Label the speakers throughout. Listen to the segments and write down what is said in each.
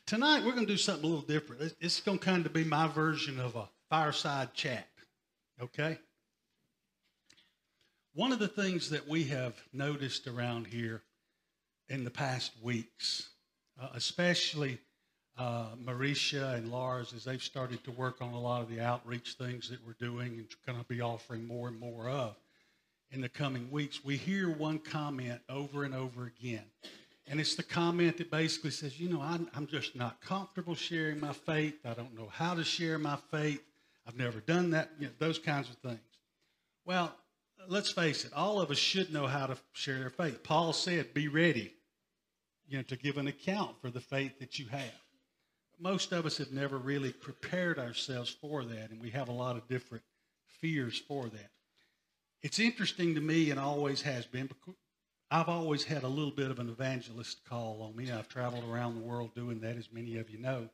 Speaker 1: Tonight we're going to do something a little different. It's going to kind of be my version of a fireside chat, okay? One of the things that we have noticed around here in the past weeks, especially Marisha and Lars, as they've started to work on a lot of the outreach things that we're doing and going to be offering more and more of in the coming weeks, we hear one comment over and over again. And it's the comment that basically says, I'm just not comfortable sharing my faith. I don't know how to share my faith. I've never done that, those kinds of things. Well, let's face it, all of us should know how to share their faith. Paul said, be ready, to give an account for the faith that you have. Most of us have never really prepared ourselves for that, and we have a lot of different fears for that. It's interesting to me, and always has been, because I've always had a little bit of an evangelist call on me. I've traveled around the world doing that, as many of you know.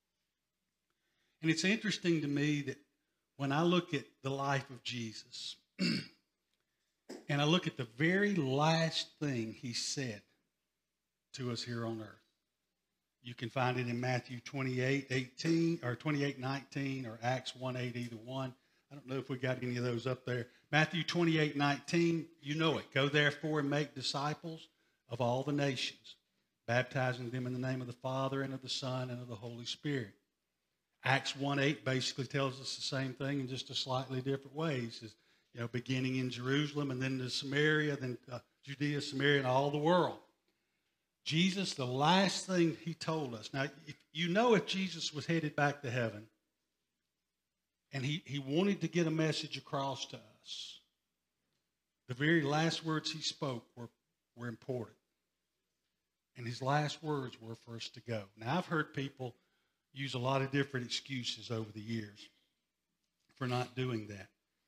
Speaker 1: And it's interesting to me that when I look at the life of Jesus, and I look at the very last thing he said to us here on earth, you can find it in Matthew 28:18 or 28:19 or Acts 1:8, either one. I don't know if we got any of those up there. Matthew 28:19, you know it. Go therefore and make disciples of all the nations, baptizing them in the name of the Father and of the Son and of the Holy Spirit. Acts 1:8 basically tells us the same thing in just a slightly different way. It says, beginning in Jerusalem and then to Samaria, then Judea, Samaria, and all the world. Jesus, the last thing he told us. Now, if Jesus was headed back to heaven, and he wanted to get a message across to us, the very last words he spoke were important. And his last words were for us to go. Now, I've heard people use a lot of different excuses over the years for not doing that.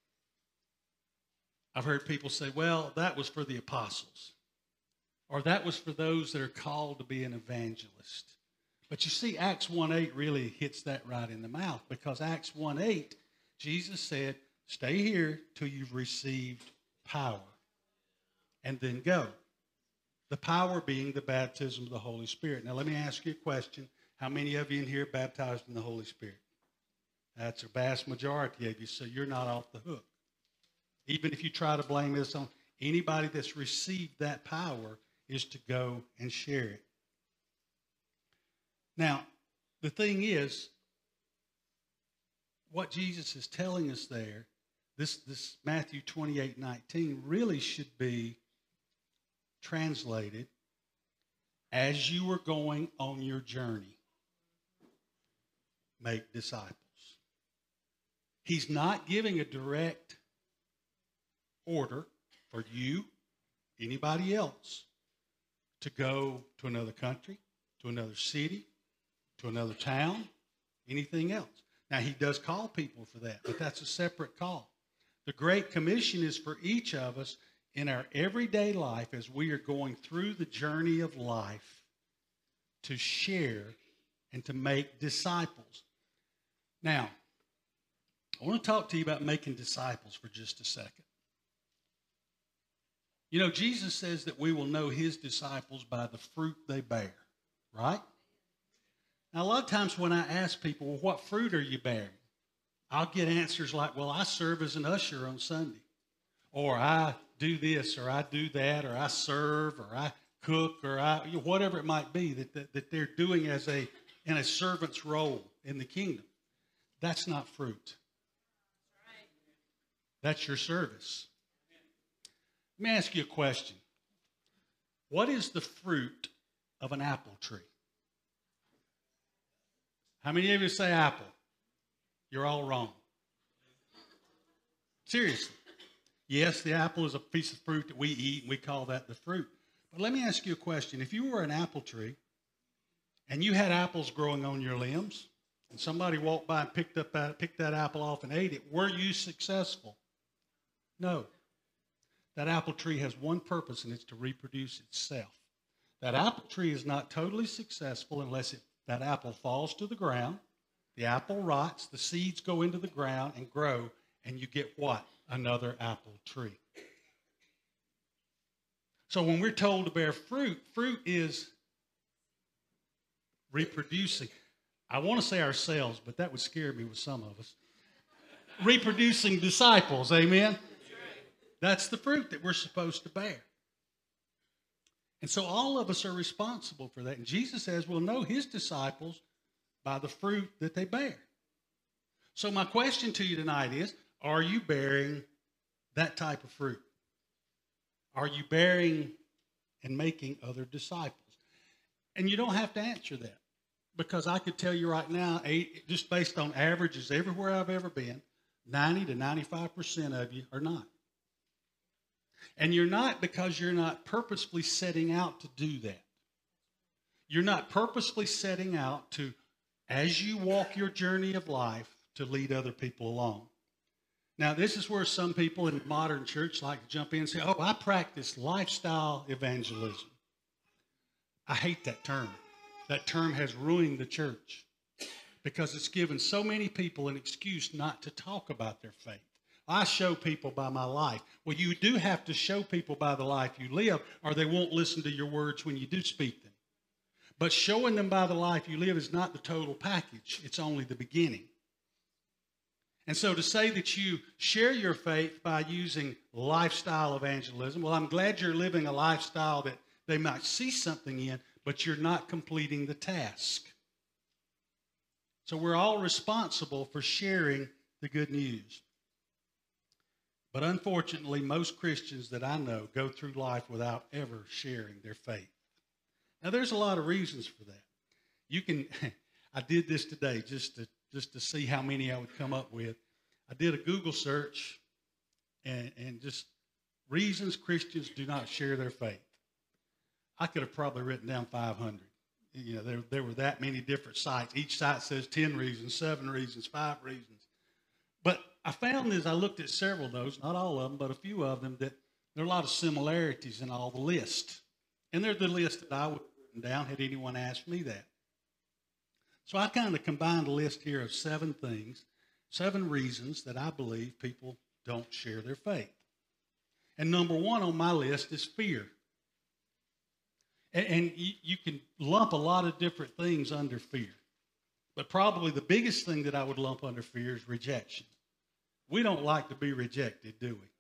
Speaker 1: I've heard people say, well, that was for the apostles. Or that was for those that are called to be an evangelist. But you see, Acts 1:8 really hits that right in the mouth, because Acts 1:8, Jesus said, stay here till you've received power, and then go. The power being the baptism of the Holy Spirit. Now, let me ask you a question. How many of you in here are baptized in the Holy Spirit? That's a vast majority of you, so you're not off the hook. Even if you try to blame this on anybody that's received that power, is to go and share it. Now, the thing is, what Jesus is telling us there, this Matthew 28:19 really should be translated, as you are going on your journey, make disciples. He's not giving a direct order for you, anybody else, to go to another country, to another city, to another town, anything else. Now, he does call people for that, but that's a separate call. The Great Commission is for each of us in our everyday life, as we are going through the journey of life, to share and to make disciples. Now, I want to talk to you about making disciples for just a second. Jesus says that we will know his disciples by the fruit they bear, right? Now, a lot of times when I ask people, well, what fruit are you bearing? I'll get answers like, well, I serve as an usher on Sunday. Or I do this, or I do that, or I serve, or I cook, or whatever it might be that they're doing in a servant's role in the kingdom. That's not fruit. That's your service. Let me ask you a question. What is the fruit of an apple tree? How many of you say apple? You're all wrong. Seriously. Yes, the apple is a piece of fruit that we eat, and we call that the fruit. But let me ask you a question. If you were an apple tree, and you had apples growing on your limbs, and somebody walked by and picked that apple off and ate it, were you successful? No. That apple tree has one purpose, and it's to reproduce itself. That apple tree is not totally successful unless that apple falls to the ground, the apple rots, the seeds go into the ground and grow, and you get what? Another apple tree. So when we're told to bear fruit, fruit is reproducing. I want to say ourselves, but that would scare me with some of us. Reproducing disciples, amen? That's the fruit that we're supposed to bear. And so all of us are responsible for that. And Jesus says we'll know his disciples by the fruit that they bear. So my question to you tonight is, are you bearing that type of fruit? Are you bearing and making other disciples? And you don't have to answer that, because I could tell you right now, just based on averages everywhere I've ever been, 90 to 95% of you are not. And you're not because you're not purposefully setting out to do that. You're not purposefully setting out to, as you walk your journey of life, to lead other people along. Now, this is where some people in modern church like to jump in and say, oh, I practice lifestyle evangelism. I hate that term. That term has ruined the church because it's given so many people an excuse not to talk about their faith. I show people by my life. Well, you do have to show people by the life you live, or they won't listen to your words when you do speak them. But showing them by the life you live is not the total package. It's only the beginning. And so to say that you share your faith by using lifestyle evangelism, well, I'm glad you're living a lifestyle that they might see something in, but you're not completing the task. So we're all responsible for sharing the good news. But unfortunately, most Christians that I know go through life without ever sharing their faith. Now, there's a lot of reasons for that. You can, I did this today just to see how many I would come up with. I did a Google search and just reasons Christians do not share their faith. I could have probably written down 500. You know, there were that many different sites. Each site says 10 reasons, 7 reasons, 5 reasons. But I found as I looked at several of those, not all of them, but a few of them, that there are a lot of similarities in all the lists. And they're the list that I would have written down had anyone asked me that. So I kind of combined a list here of 7 things, 7 reasons that I believe people don't share their faith. And number 1 on my list is fear. And you can lump a lot of different things under fear. But probably the biggest thing that I would lump under fear is rejection. We don't like to be rejected, do we?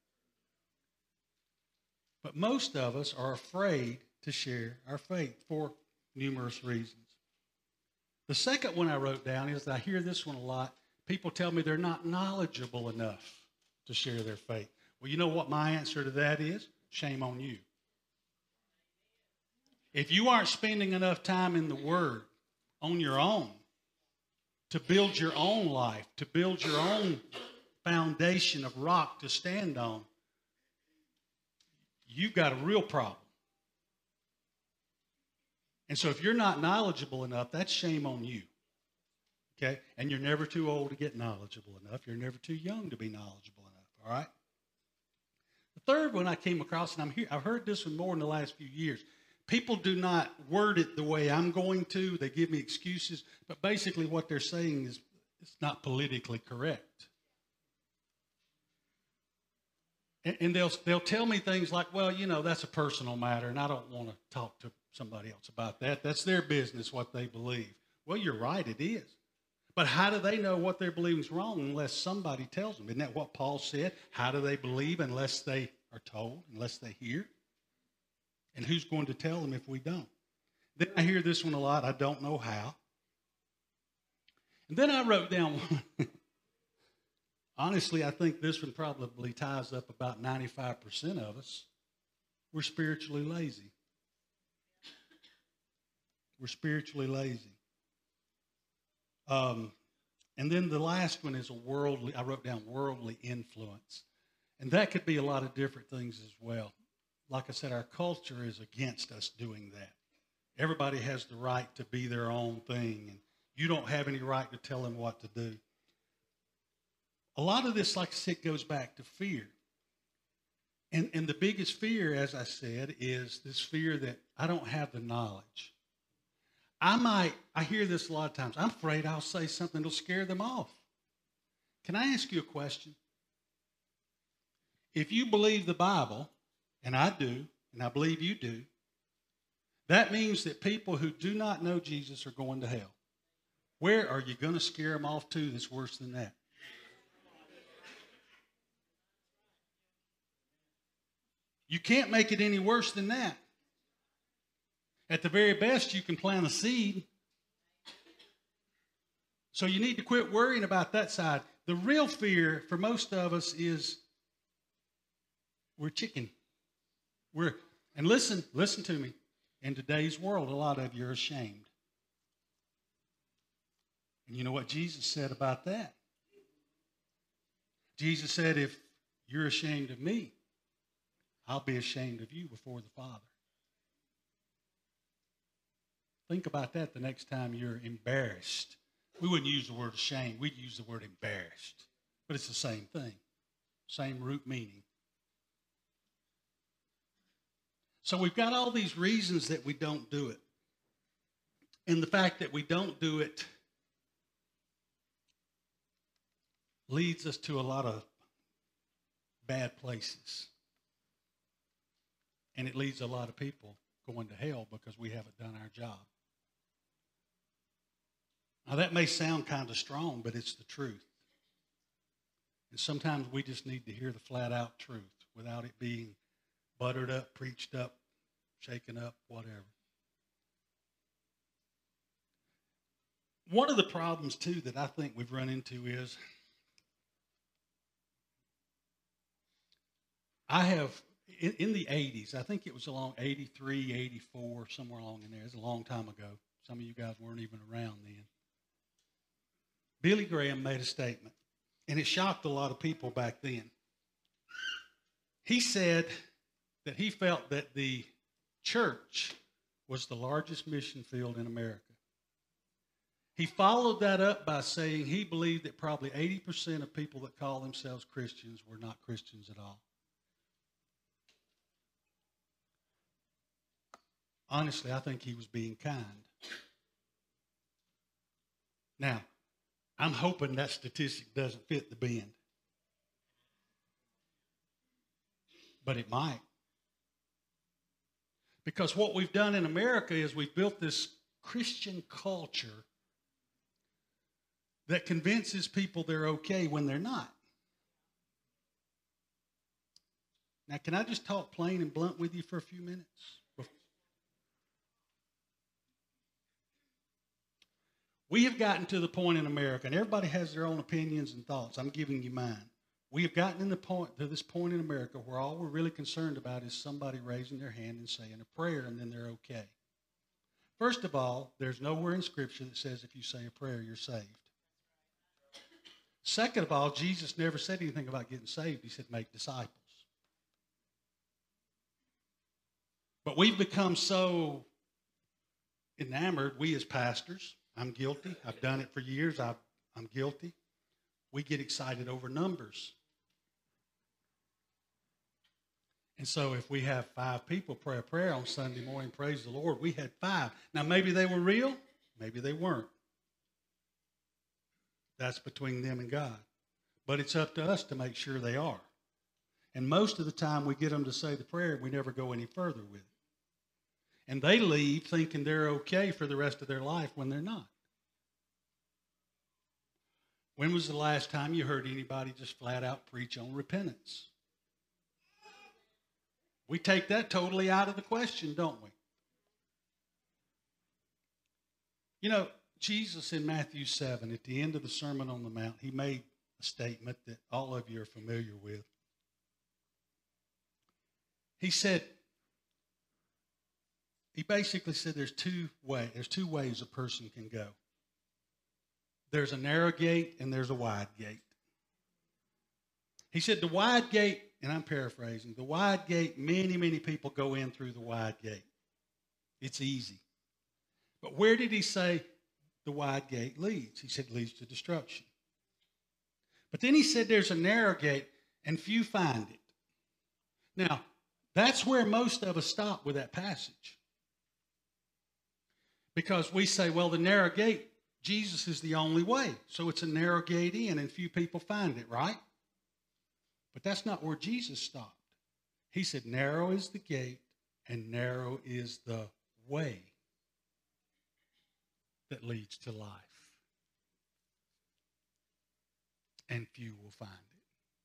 Speaker 1: But most of us are afraid to share our faith for numerous reasons. The second one I wrote down is, I hear this one a lot. People tell me they're not knowledgeable enough to share their faith. Well, you know what my answer to that is? Shame on you. If you aren't spending enough time in the Word on your own to build your own life, to build your own foundation of rock to stand on, you've got a real problem. And so if you're not knowledgeable enough, that's shame on you. Okay? And you're never too old to get knowledgeable enough. You're never too young to be knowledgeable enough. All right? The third one I came across, and I've heard this one more in the last few years. People do not word it the way I'm going to. They give me excuses. But basically what they're saying is it's not politically correct. And they'll tell me things like, well, you know, that's a personal matter, and I don't want to talk to somebody else about that. That's their business, what they believe. Well, you're right, it is. But how do they know what they're believing is wrong unless somebody tells them? Isn't that what Paul said? How do they believe unless they are told, unless they hear? And who's going to tell them if we don't? Then I hear this one a lot, I don't know how. And then I wrote down one. Honestly, I think this one probably ties up about 95% of us. We're spiritually lazy. We're spiritually lazy. And then the last one is I wrote down worldly influence. And that could be a lot of different things as well. Like I said, our culture is against us doing that. Everybody has the right to be their own thing, and you don't have any right to tell them what to do. A lot of this, like I said, goes back to fear. And the biggest fear, as I said, is this fear that I don't have the knowledge. I hear this a lot of times. I'm afraid I'll say something that'll scare them off. Can I ask you a question? If you believe the Bible, and I do, and I believe you do, That means that people who do not know Jesus are going to hell. Where are you going to scare them off to that's worse than that? You can't make it any worse than that. At the very best, you can plant a seed. So you need to quit worrying about that side. The real fear for most of us is we're chicken. And listen to me. In today's world, a lot of you are ashamed. And you know what Jesus said about that? Jesus said, if you're ashamed of me, I'll be ashamed of you before the Father. Think about that the next time you're embarrassed. We wouldn't use the word ashamed. We'd use the word embarrassed. But it's the same thing. Same root meaning. So we've got all these reasons that we don't do it. And the fact that we don't do it leads us to a lot of bad places. And it leads a lot of people going to hell because we haven't done our job. Now that may sound kind of strong, but it's the truth. And sometimes we just need to hear the flat out truth without it being buttered up, preached up, shaken up, whatever. One of the problems, too, that I think we've run into is I have, in the 80s, I think it was along 83, 84, somewhere along in there. It was a long time ago. Some of you guys weren't even around then. Billy Graham made a statement, and it shocked a lot of people back then. He said that he felt that the church was the largest mission field in America. He followed that up by saying he believed that probably 80% of people that call themselves Christians were not Christians at all. Honestly, I think he was being kind. Now, I'm hoping that statistic doesn't fit the bend. But it might. Because what we've done in America is we've built this Christian culture that convinces people they're okay when they're not. Now, can I just talk plain and blunt with you for a few minutes? We have gotten to the point in America, and everybody has their own opinions and thoughts. I'm giving you mine. We have gotten to this point in America where all we're really concerned about is somebody raising their hand and saying a prayer, and then they're okay. First of all, there's nowhere in Scripture that says if you say a prayer, you're saved. Second of all, Jesus never said anything about getting saved. He said make disciples. But we've become so enamored, we as pastors, I'm guilty. I've done it for years. I'm guilty. We get excited over numbers. And so if we have 5 people pray a prayer on Sunday morning, praise the Lord, we had 5. Now maybe they were real, maybe they weren't. That's between them and God. But it's up to us to make sure they are. And most of the time we get them to say the prayer, we never go any further with it. And they leave thinking they're okay for the rest of their life when they're not. When was the last time you heard anybody just flat out preach on repentance? We take that totally out of the question, don't we? You know, Jesus in Matthew 7, at the end of the Sermon on the Mount, he made a statement that all of you are familiar with. He basically said there's two ways a person can go. There's a narrow gate and there's a wide gate. He said the wide gate, and I'm paraphrasing, the wide gate, many people go in through the wide gate. It's easy. But where did he say the wide gate leads? He said it leads to destruction. But then he said there's a narrow gate and few find it. Now, that's where most of us stop with that passage. Because we say, well, the narrow gate, Jesus is the only way. So it's a narrow gate in and few people find it, right? But that's not where Jesus stopped. He said, narrow is the gate and narrow is the way that leads to life. And few will find it.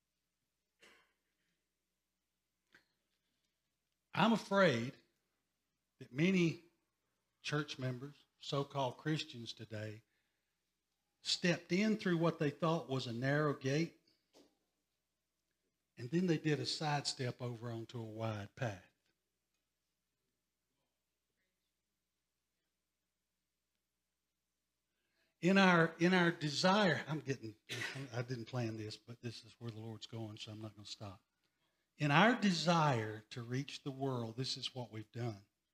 Speaker 1: I'm afraid that many church members, so-called Christians today, stepped in through what they thought was a narrow gate, and then they did a sidestep over onto a wide path. In our desire, I didn't plan this, but this is where the Lord's going, so I'm not going to stop. In our desire to reach the world, this is what we've done.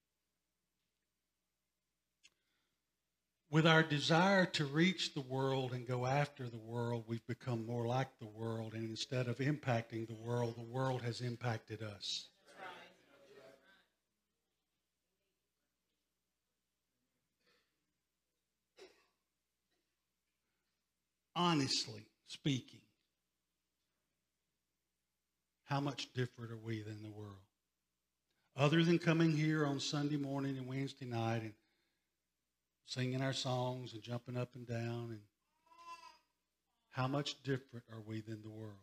Speaker 1: With our desire to reach the world and go after the world, we've become more like the world, and instead of impacting the world has impacted us. Honestly speaking, how much different are we than the world? Other than coming here on Sunday morning and Wednesday night and singing our songs and jumping up and down, and how much different are we than the world?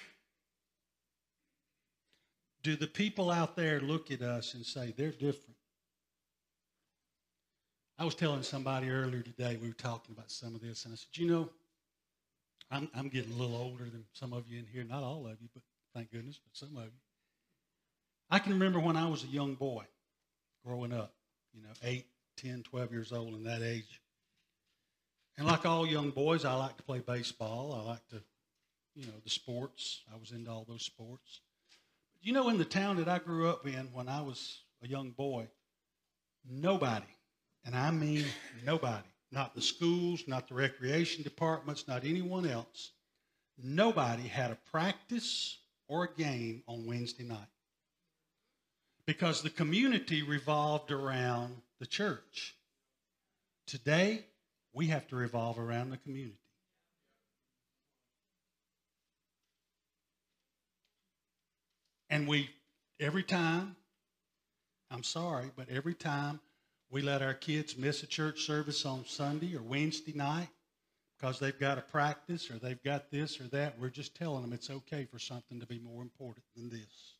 Speaker 1: Do the people out there look at us and say, they're different? I was telling somebody earlier today, we were talking about some of this, and I said, you know, I'm getting a little older than some of you in here. Not all of you, but thank goodness, but some of you. I can remember when I was a young boy growing up, 8, 10, 12 years old in that age. And like all young boys, I liked to play baseball. I liked to, the sports. I was into all those sports. But in the town that I grew up in when I was a young boy, nobody, and I mean nobody, not the schools, not the recreation departments, not anyone else, nobody had a practice or a game on Wednesday night. Because the community revolved around the church. Today, we have to revolve around the community. And every time we let our kids miss a church service on Sunday or Wednesday night because they've got a practice or they've got this or that, we're just telling them it's okay for something to be more important than this.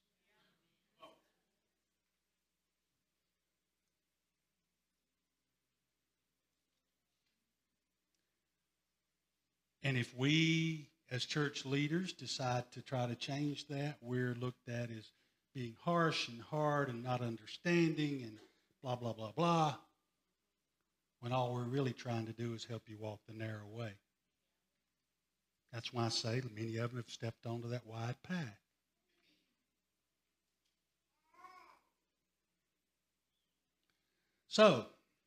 Speaker 1: And if we, as church leaders, decide to try to change that, we're looked at as being harsh and hard and not understanding and blah, blah, blah, blah, when all we're really trying to do is help you walk the narrow way. That's why I say many of them have stepped onto that wide path. So,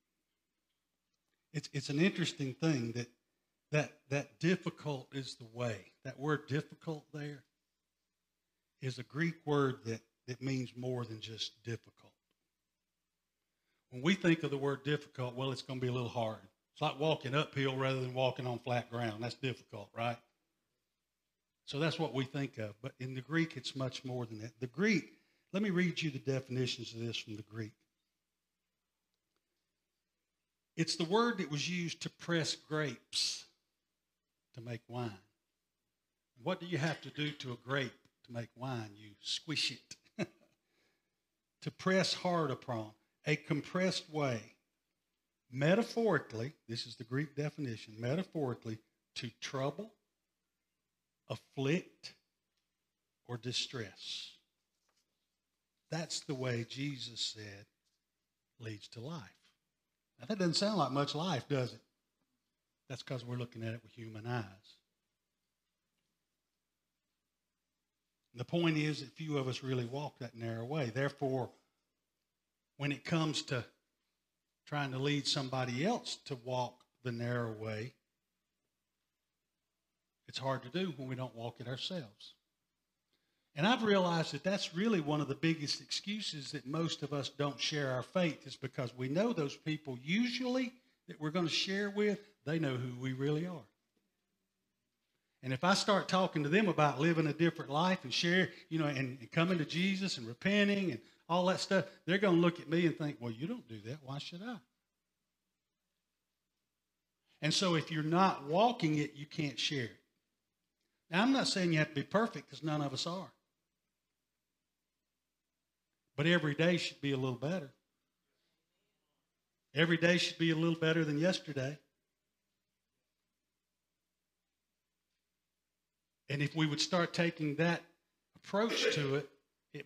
Speaker 1: it's an interesting thing that difficult is the way. That word difficult there is a Greek word that means more than just difficult. When we think of the word difficult, well, it's going to be a little hard. It's like walking uphill rather than walking on flat ground. That's difficult, right? So that's what we think of. But in the Greek, it's much more than that. The Greek, let me read you the definitions of this from the Greek. It's the word that was used to press grapes to make wine. What do you have to do to a grape to make wine? You squish it. To press hard upon, a compressed way. Metaphorically, this is the Greek definition, metaphorically, to trouble, afflict, or distress. That's the way Jesus said leads to life. Now, that doesn't sound like much life, does it? That's because we're looking at it with human eyes. The point is that few of us really walk that narrow way. Therefore, when it comes to trying to lead somebody else to walk the narrow way, it's hard to do when we don't walk it ourselves. And I've realized that that's really one of the biggest excuses that most of us don't share our faith, is because we know those people usually that we're going to share with, they know who we really are. And if I start talking to them about living a different life and share, and coming to Jesus and repenting and all that stuff, they're going to look at me and think, well, you don't do that. Why should I? And so if you're not walking it, you can't share it. Now, I'm not saying you have to be perfect, because none of us are. But every day should be a little better. Every day should be a little better than yesterday. And if we would start taking that approach to it, it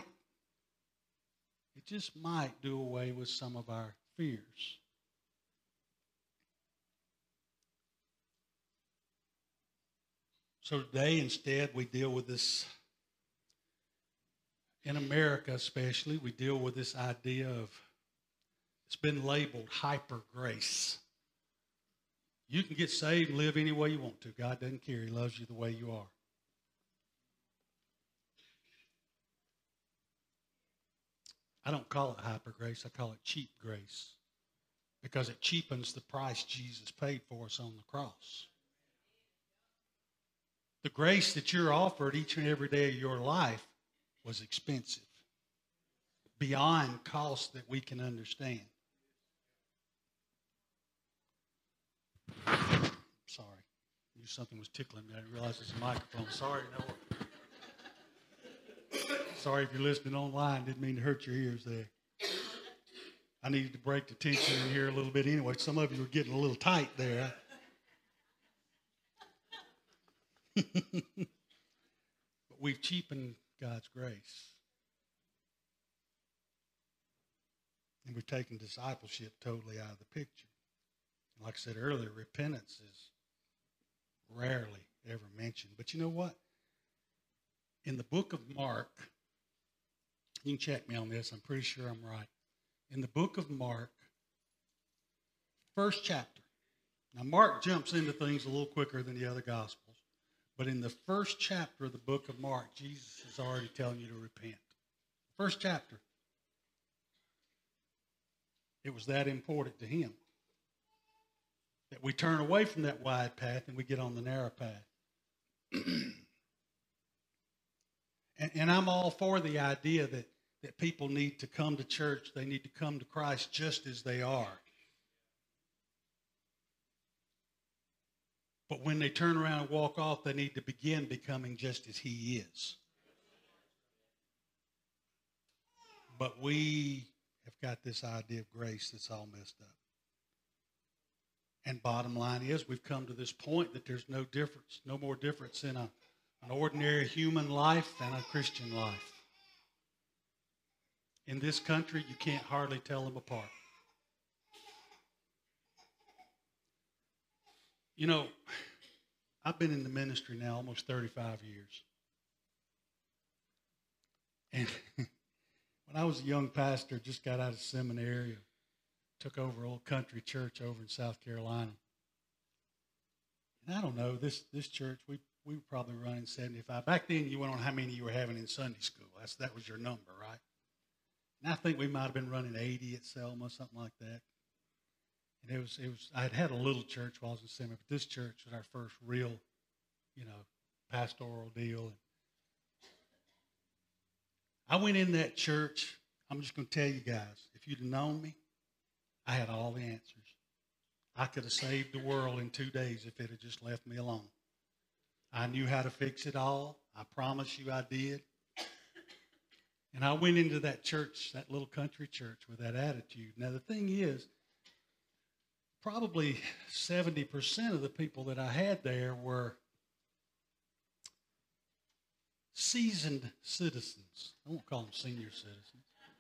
Speaker 1: just might do away with some of our fears. So today, instead, we deal with this, in America especially, we deal with this idea of, it's been labeled hyper grace. You can get saved and live any way you want to. God doesn't care. He loves you the way you are. I don't call it hyper grace. I call it cheap grace, because it cheapens the price Jesus paid for us on the cross. The grace that you're offered each and every day of your life was expensive, beyond cost that we can understand. Sorry. I knew something was tickling me. I didn't realize it's a microphone. Sorry, Noah. Sorry if you're listening online. Didn't mean to hurt your ears there. I needed to break the tension in here a little bit anyway. Some of you were getting a little tight there. But we've cheapened God's grace. And we've taken discipleship totally out of the picture. Like I said earlier, repentance is rarely ever mentioned. But you know what? In the book of Mark, you can check me on this, I'm pretty sure I'm right. In the book of Mark, first chapter. Now, Mark jumps into things a little quicker than the other Gospels. But in the first chapter of the book of Mark, Jesus is already telling you to repent. First chapter. It was that important to him, that we turn away from that wide path and we get on the narrow path. and I'm all for the idea that people need to come to church. They need to come to Christ just as they are. But when they turn around and walk off, they need to begin becoming just as he is. But we have got this idea of grace that's all messed up. And bottom line is, we've come to this point that there's no difference, no more difference in an ordinary human life and a Christian life. In this country, you can't hardly tell them apart. You know, I've been in the ministry now almost 35 years. And when I was a young pastor, just got out of seminary, took over an old country church over in South Carolina. And I don't know, this church, we were probably running 75. Back then, you went on how many you were having in Sunday school. That was your number, right? And I think we might have been running 80 at Selma, something like that. And it was. I'd had a little church while I was in seminary, but this church was our first real, pastoral deal. And I went in that church. I'm just going to tell you guys, if you'd have known me, I had all the answers. I could have saved the world in 2 days if it had just left me alone. I knew how to fix it all. I promise you I did. And I went into that church, that little country church, with that attitude. Now, the thing is, probably 70% of the people that I had there were seasoned citizens. I won't call them senior citizens.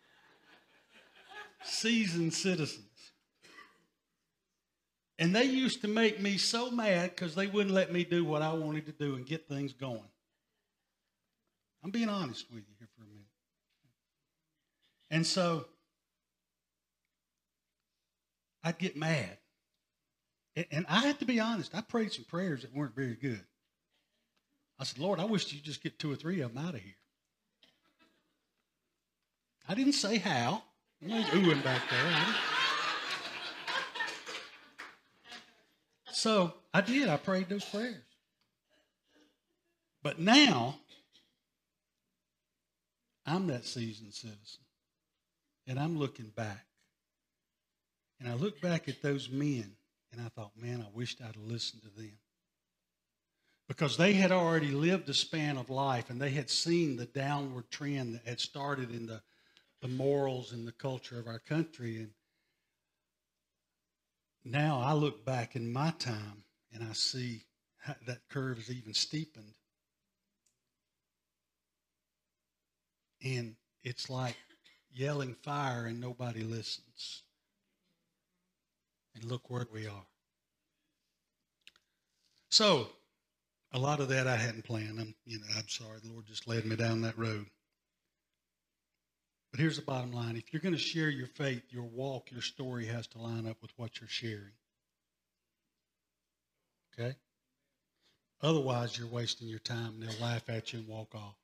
Speaker 1: Seasoned citizens. And they used to make me so mad because they wouldn't let me do what I wanted to do and get things going. I'm being honest with you here for a minute. And so I'd get mad. And I had to be honest. I prayed some prayers that weren't very good. I said, Lord, I wish you'd just get 2 or 3 of them out of here. I didn't say how. Nobody's oohing back there. So I did. I prayed those prayers. But now, I'm that seasoned citizen. And I'm looking back. And I look back at those men, and I thought, man, I wished I'd have listened to them. Because they had already lived a span of life, and they had seen the downward trend that had started in the morals and the culture of our country. And now I look back in my time, and I see how that curve is even steepened. And it's like yelling fire and nobody listens. And look where we are. So, a lot of that I hadn't planned. I'm sorry. The Lord just led me down that road. But here's the bottom line. If you're going to share your faith, your walk, your story has to line up with what you're sharing. Okay? Otherwise, you're wasting your time and they'll laugh at you and walk off.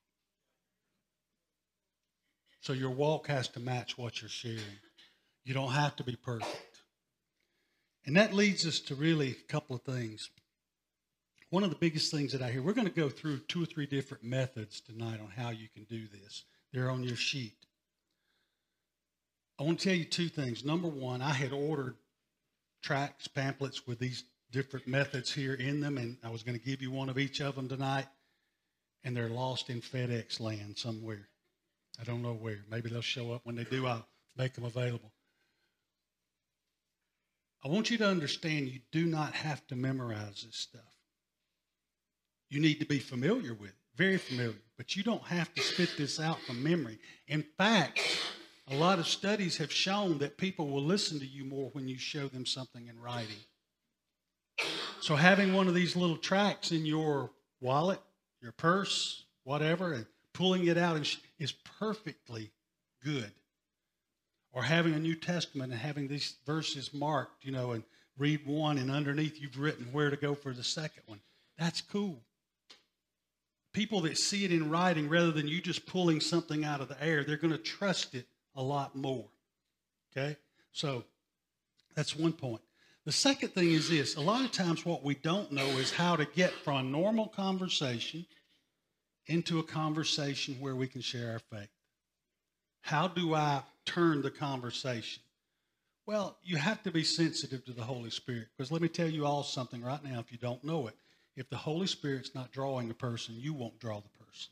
Speaker 1: So your walk has to match what you're sharing. You don't have to be perfect. And that leads us to really a couple of things. One of the biggest things that I hear, we're going to go through 2 or 3 different methods tonight on how you can do this. They're on your sheet. I want to tell you 2 things. Number one, I had ordered tracts, pamphlets with these different methods here in them, and I was going to give you one of each of them tonight, and they're lost in FedEx land somewhere. I don't know where. Maybe they'll show up. When they do, I'll make them available. I want you to understand you do not have to memorize this stuff. You need to be familiar with it, very familiar, but you don't have to spit this out from memory. In fact, a lot of studies have shown that people will listen to you more when you show them something in writing. So having one of these little tracts in your wallet, your purse, whatever, and pulling it out is perfectly good. Or having a New Testament and having these verses marked, and read one and underneath you've written where to go for the second one. That's cool. People that see it in writing rather than you just pulling something out of the air, they're going to trust it a lot more. Okay? So that's one point. The second thing is this. A lot of times what we don't know is how to get from a normal conversation into a conversation where we can share our faith. How do I turn the conversation? Well, you have to be sensitive to the Holy Spirit. Because let me tell you all something right now if you don't know it. If the Holy Spirit's not drawing the person, you won't draw the person.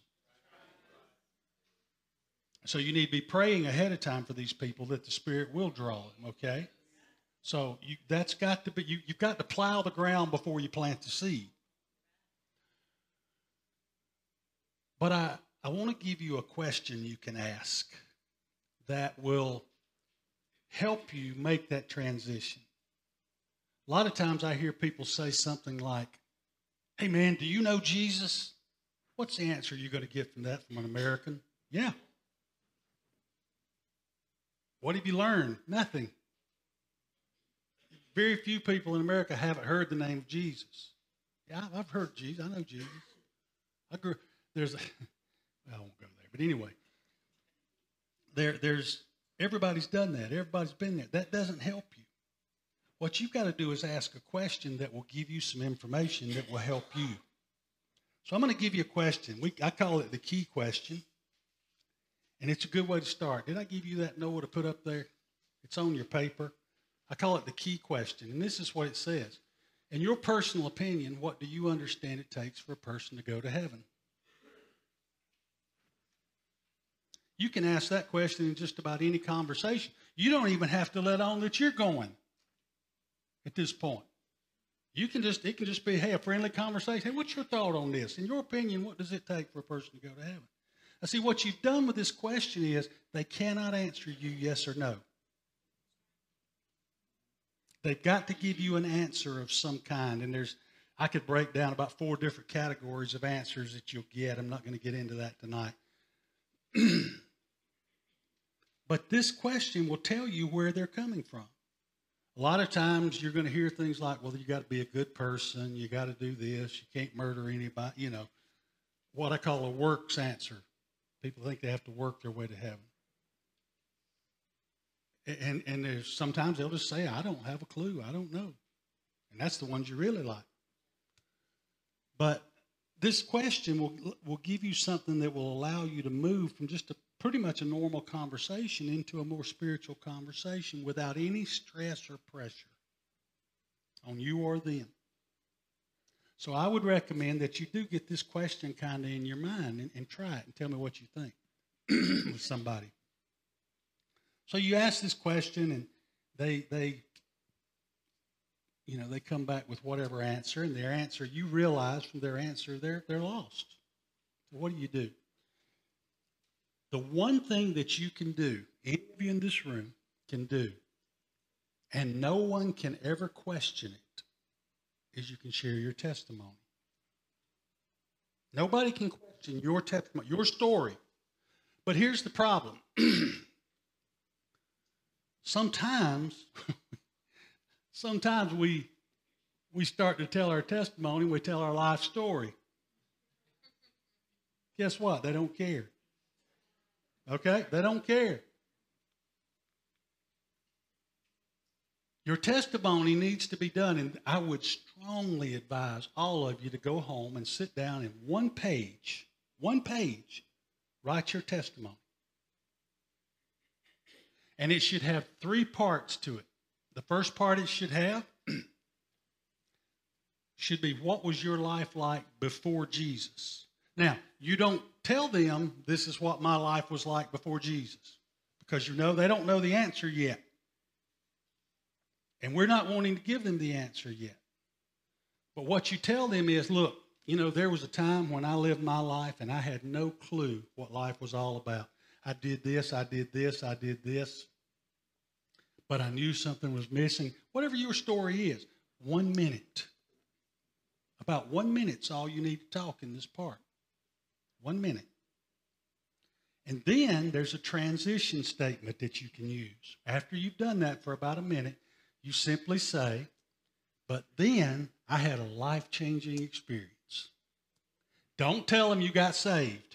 Speaker 1: So you need to be praying ahead of time for these people that the Spirit will draw them, okay? So that's got to be, you've got to plow the ground before you plant the seed. But I want to give you a question you can ask that will help you make that transition. A lot of times I hear people say something like, hey man, do you know Jesus? What's the answer you're going to get from that from an American? Yeah. What have you learned? Nothing. Very few people in America haven't heard the name of Jesus. Yeah, I've heard Jesus. I know Jesus. I won't go there. But anyway, there's everybody's done that. Everybody's been there. That doesn't help you. What you've got to do is ask a question that will give you some information that will help you. So I'm going to give you a question. I call it the key question. And it's a good way to start. Did I give you that Noah to put up there? It's on your paper. I call it the key question. And this is what it says. In your personal opinion, what do you understand it takes for a person to go to heaven? You can ask that question in just about any conversation. You don't even have to let on that you're going at this point. It can just be, hey, a friendly conversation. Hey, what's your thought on this? In your opinion, what does it take for a person to go to heaven? Now, see, what you've done with this question is they cannot answer you yes or no. They've got to give you an answer of some kind. And I could break down about 4 different categories of answers that you'll get. I'm not going to get into that tonight. But this question will tell you where they're coming from. A lot of times you're going to hear things like, well, you got to be a good person. You got to do this. You can't murder anybody. What I call a works answer. People think they have to work their way to heaven. And there's sometimes they'll just say, I don't have a clue. I don't know. And that's the ones you really like. But this question will give you something that will allow you to move from just pretty much a normal conversation into a more spiritual conversation without any stress or pressure on you or them. So I would recommend that you do get this question kind of in your mind and try it and tell me what you think with somebody. So you ask this question and they come back with whatever answer, and their answer, you realize from their answer they're lost. So what do? The one thing that you can do, any of you in this room can do, and no one can ever question it, is you can share your testimony. Nobody can question your testimony, your story. But here's the problem. Sometimes we start to tell our testimony, we tell our life story. Guess what? They don't care. Okay? They don't care. Your testimony needs to be done, and I would strongly advise all of you to go home and sit down and one page, write your testimony. And it should have 3 parts to it. The first part it should have should be, what was your life like before Jesus? Now, you don't tell them this is what my life was like before Jesus, because they don't know the answer yet. And we're not wanting to give them the answer yet. But what you tell them is, look, there was a time when I lived my life and I had no clue what life was all about. I did this, I did this, I did this. But I knew something was missing. Whatever your story is, 1 minute. About 1 minute's all you need to talk in this part. 1 minute. And then there's a transition statement that you can use. After you've done that for about a minute, you simply say, but then I had a life-changing experience. Don't tell them you got saved.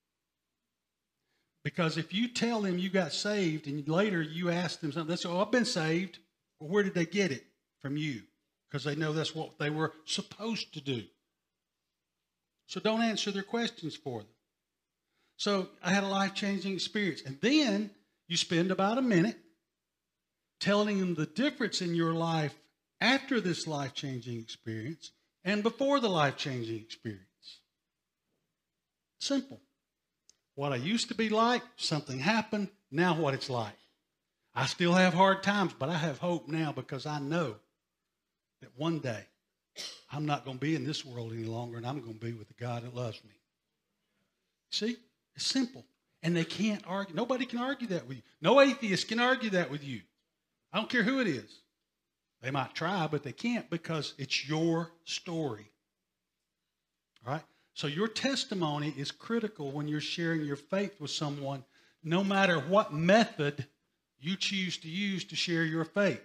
Speaker 1: Because if you tell them you got saved and later you ask them something, they say, I've been saved. Well, where did they get it? From you. Because they know that's what they were supposed to do. So don't answer their questions for them. So I had a life-changing experience. And then you spend about a minute telling them the difference in your life after this life-changing experience and before the life-changing experience. Simple. What I used to be like, something happened, now what it's like. I still have hard times, but I have hope now because I know that one day I'm not going to be in this world any longer, and I'm going to be with the God that loves me. See? It's simple. And they can't argue. Nobody can argue that with you. No atheist can argue that with you. I don't care who it is. They might try, but they can't because it's your story. All right? So your testimony is critical when you're sharing your faith with someone, no matter what method you choose to use to share your faith.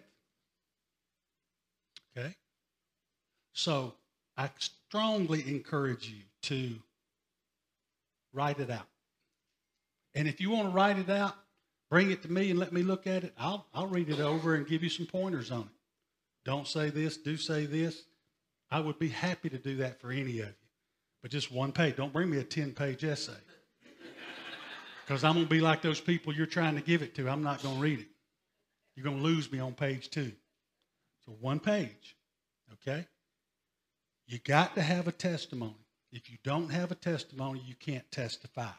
Speaker 1: Okay? So I strongly encourage you to write it out. And if you want to write it out, bring it to me and let me look at it. I'll read it over and give you some pointers on it. Don't say this, do say this. I would be happy to do that for any of you. But just 1 page. Don't bring me a 10-page essay. Because I'm going to be like those people you're trying to give it to. I'm not going to read it. You're going to lose me on page 2. So 1 page. Okay? You got to have a testimony. If you don't have a testimony, you can't testify.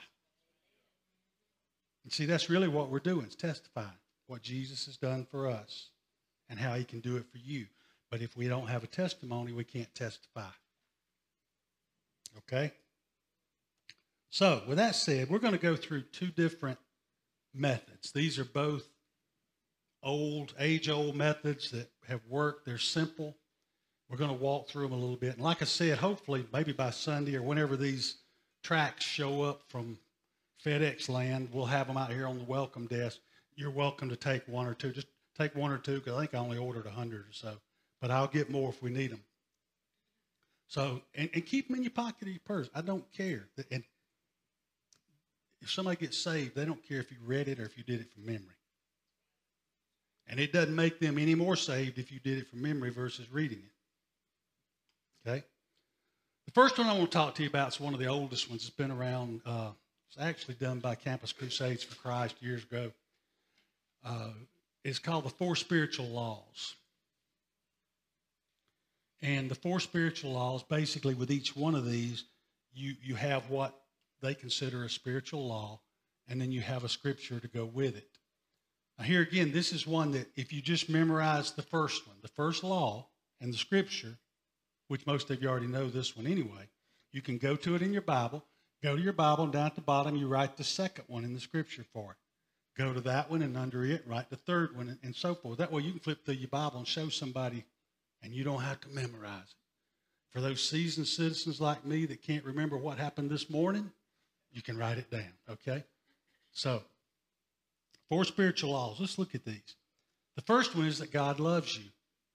Speaker 1: And see, that's really what we're doing, is testifying what Jesus has done for us and how he can do it for you. But if we don't have a testimony, we can't testify. Okay? So, with that said, we're going to go through 2 different methods. These are both age-old methods that have worked. They're simple. We're going to walk through them a little bit. And like I said, hopefully, maybe by Sunday or whenever these tracts show up from FedEx land, we'll have them out here on the welcome desk. You're welcome to take 1 or 2. Just take 1 or 2, because I think I only ordered 100 or so. But I'll get more if we need them. So, and keep them in your pocket of your purse. I don't care. And if somebody gets saved, they don't care if you read it or if you did it from memory. And it doesn't make them any more saved if you did it from memory versus reading it. Okay? The first one I want to talk to you about is one of the oldest ones. It's been around It's actually done by Campus Crusades for Christ years ago. It's called the Four Spiritual Laws. And the four spiritual laws, basically with each one of these, you have what they consider a spiritual law, and then you have a scripture to go with it. Now here again, this is one that if you just memorize the first one, the first law and the scripture, which most of you already know this one anyway, you can go to it in your Bible, go to your Bible, and down at the bottom you write the second one in the scripture for it. Go to that one, and under it write the third one, and so forth. That way you can flip through your Bible and show somebody, and you don't have to memorize it. For those seasoned citizens like me that can't remember what happened this morning, you can write it down, okay? So, four spiritual laws. Let's look at these. The first one is that God loves you.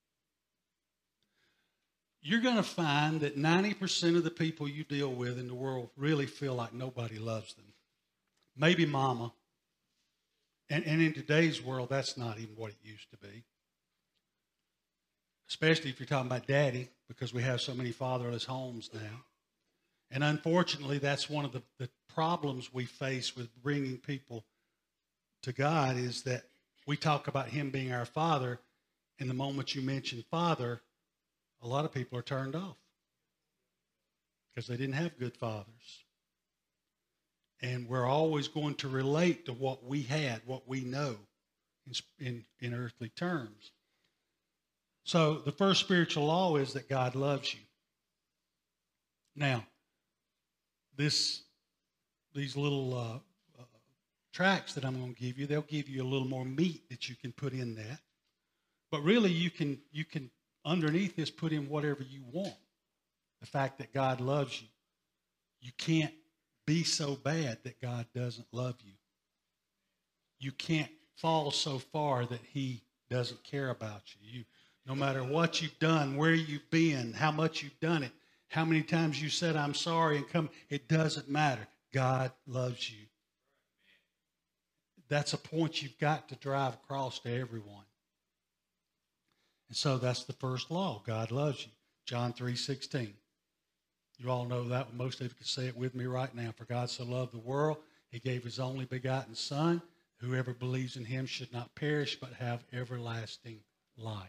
Speaker 1: You're going to find that 90% of the people you deal with in the world really feel like nobody loves them. Maybe mama. And in today's world, that's not even what it used to be. Especially if you're talking about daddy, because we have so many fatherless homes now. And unfortunately, that's one of the problems we face with bringing people to God, is that we talk about him being our father, and the moment you mention father, a lot of people are turned off because they didn't have good fathers. And we're always going to relate to what we had, what we know in earthly terms. So the first spiritual law is that God loves you. Now, these little tracts that I'm going to give you, they'll give you a little more meat that you can put in that. But really, you can underneath this put in whatever you want. The fact that God loves you. You can't be so bad that God doesn't love you. You can't fall so far that he doesn't care about you. No matter what you've done, where you've been, how much you've done it, how many times you said, I'm sorry, and come, it doesn't matter. God loves you. That's a point you've got to drive across to everyone. And so that's the first law. God loves you. John 3:16. You all know that one. Most of you can say it with me right now. For God so loved the world, he gave his only begotten Son. Whoever believes in him should not perish, but have everlasting life.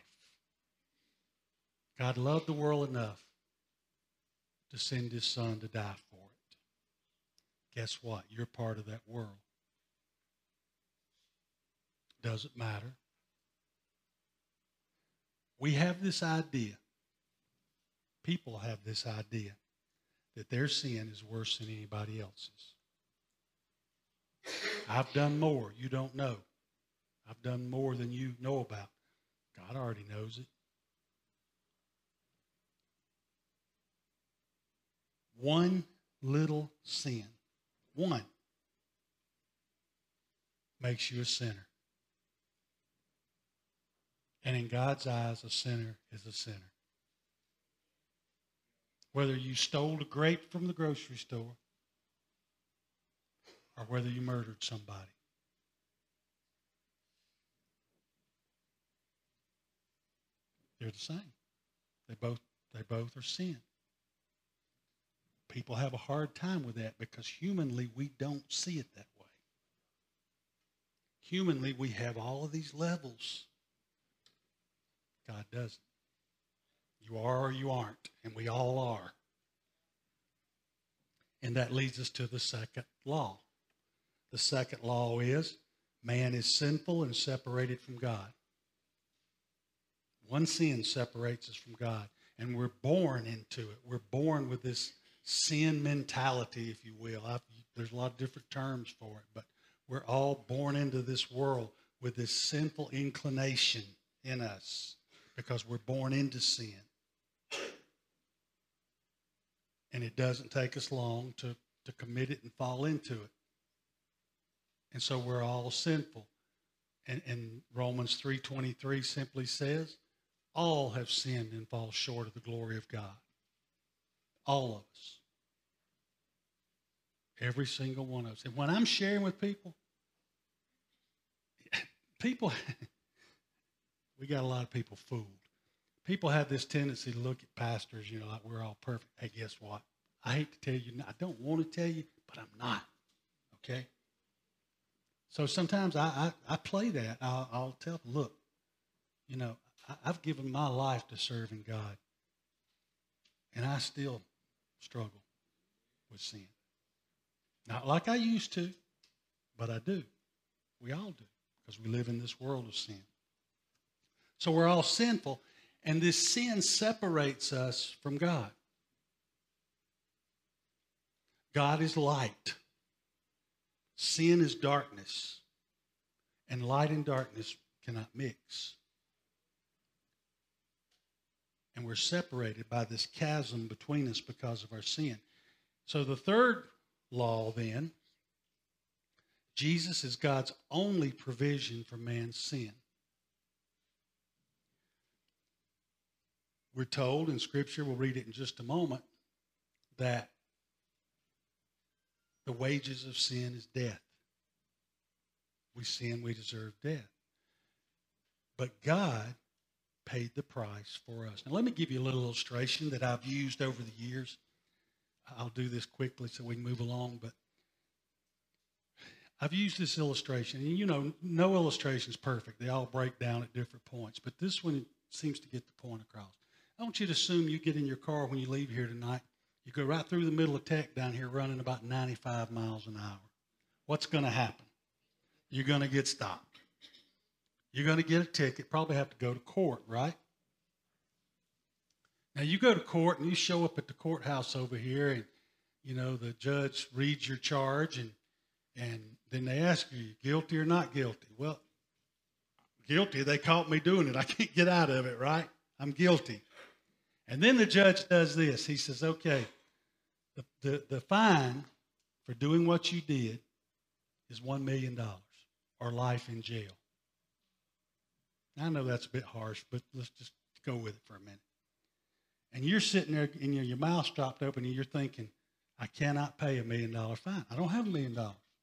Speaker 1: God loved the world enough to send his Son to die for it. Guess what? You're part of that world. Doesn't matter. We have this idea, people have this idea, that their sin is worse than anybody else's. I've done more. You don't know. I've done more than you know about. God already knows it. One little sin, one, makes you a sinner. And in God's eyes, a sinner is a sinner. Whether you stole a grape from the grocery store or whether you murdered somebody. They're the same. They both are sin. People have a hard time with that because humanly we don't see it that way. Humanly we have all of these levels. God doesn't. You are or you aren't, and we all are. And that leads us to the second law. The second law is man is sinful and separated from God. One sin separates us from God, and we're born into it. We're born with this sin mentality, if you will. There's a lot of different terms for it, but we're all born into this world with this sinful inclination in us because we're born into sin. And it doesn't take us long to commit it and fall into it. And so we're all sinful. And Romans 3:23 simply says, all have sinned and fall short of the glory of God. All of us. Every single one of us. And when I'm sharing with people, we got a lot of people fooled. People have this tendency to look at pastors, like we're all perfect. Hey, guess what? I hate to tell you, I don't want to tell you, but I'm not. Okay? So sometimes I play that. I'll tell them, look, you know, I've given my life to serving God, and I still struggle with sin. Not like I used to, but I do. We all do, because we live in this world of sin. So we're all sinful, and this sin separates us from God. God is light. Sin is darkness. And light and darkness cannot mix. And we're separated by this chasm between us because of our sin. So the third law then, Jesus is God's only provision for man's sin. We're told in Scripture, we'll read it in just a moment, that the wages of sin is death. We sin, we deserve death. But God paid the price for us. Now let me give you a little illustration that I've used over the years. I'll do this quickly so we can move along, but I've used this illustration, and you know, no illustration is perfect. They all break down at different points, but this one seems to get the point across. I want you to assume you get in your car when you leave here tonight. You go right through the middle of Tech down here running about 95 miles an hour. What's going to happen? You're going to get stopped. You're going to get a ticket, probably have to go to court, right? Now, you go to court and you show up at the courthouse over here, and, you know, the judge reads your charge, and then they ask you, guilty or not guilty? Well, guilty. They caught me doing it. I can't get out of it, right? I'm guilty. And then the judge does this. He says, okay, the fine for doing what you did is $1 million or life in jail. I know that's a bit harsh, but let's just go with it for a minute. And you're sitting there and your mouth's dropped open and you're thinking, I cannot pay $1 million fine. I don't have $1 million.